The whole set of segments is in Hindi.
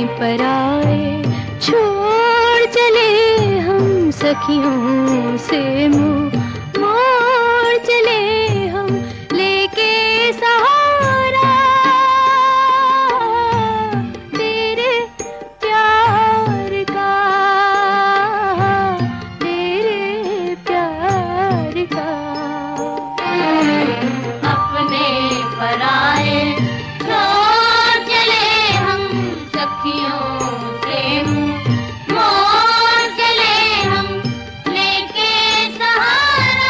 पराए छोड़ चले हम सखियों से मुँह मोड़ चले हम लेके सहारा तेरे प्यार का तेरे प्यार का। अपने पराए छोड़ चले हम सखियों से मुँह मोड़ चले हम लेके सहारा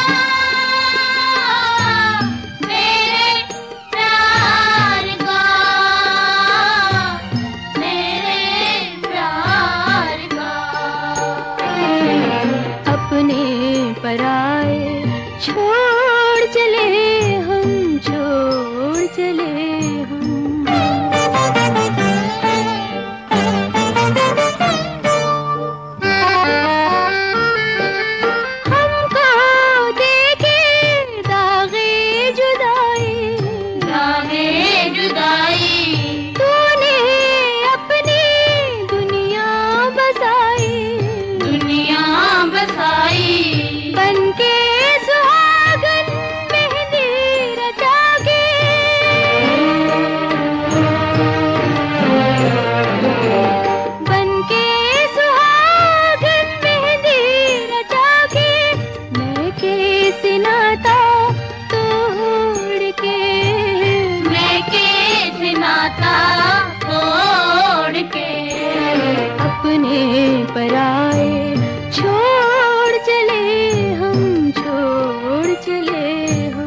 मेरे प्यार का मेरे प्यार का। अपने पराए छोड़ चले हम छोड़ चले हम। हमको देखे दागे जुदाई दागे जुदाई तूने अपनी दुनिया बसाई दुनिया बसाई बनके सुहागन मेहंदी रचा के बनके सुहागन मेहंदी रचा के मैं कैसे नाता तोड़ के मैं कैसे नाता तोड़ के। अपने पराए छोड़ चले हम छोड़ चले हम।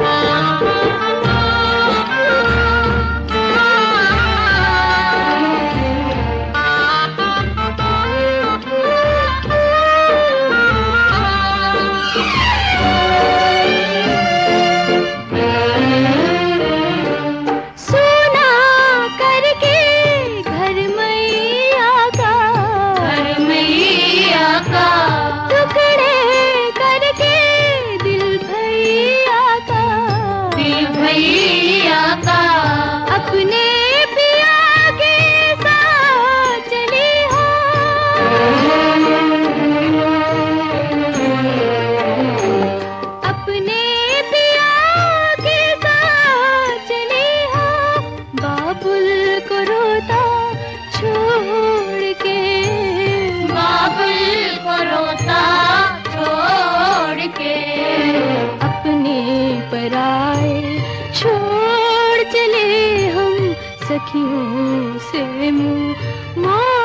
सोना करके घर मैया का घर मैया का टुकड़े करके दिल भैया का दिल भैया का अपने पिया के साथ चली हो अपने पिया के साथ चली हो बाबुल को रोता छोड़ के बाबुल को रोता छोड़ के। अपने पराए छोड़ चले हम सखियों से मुँह मोड़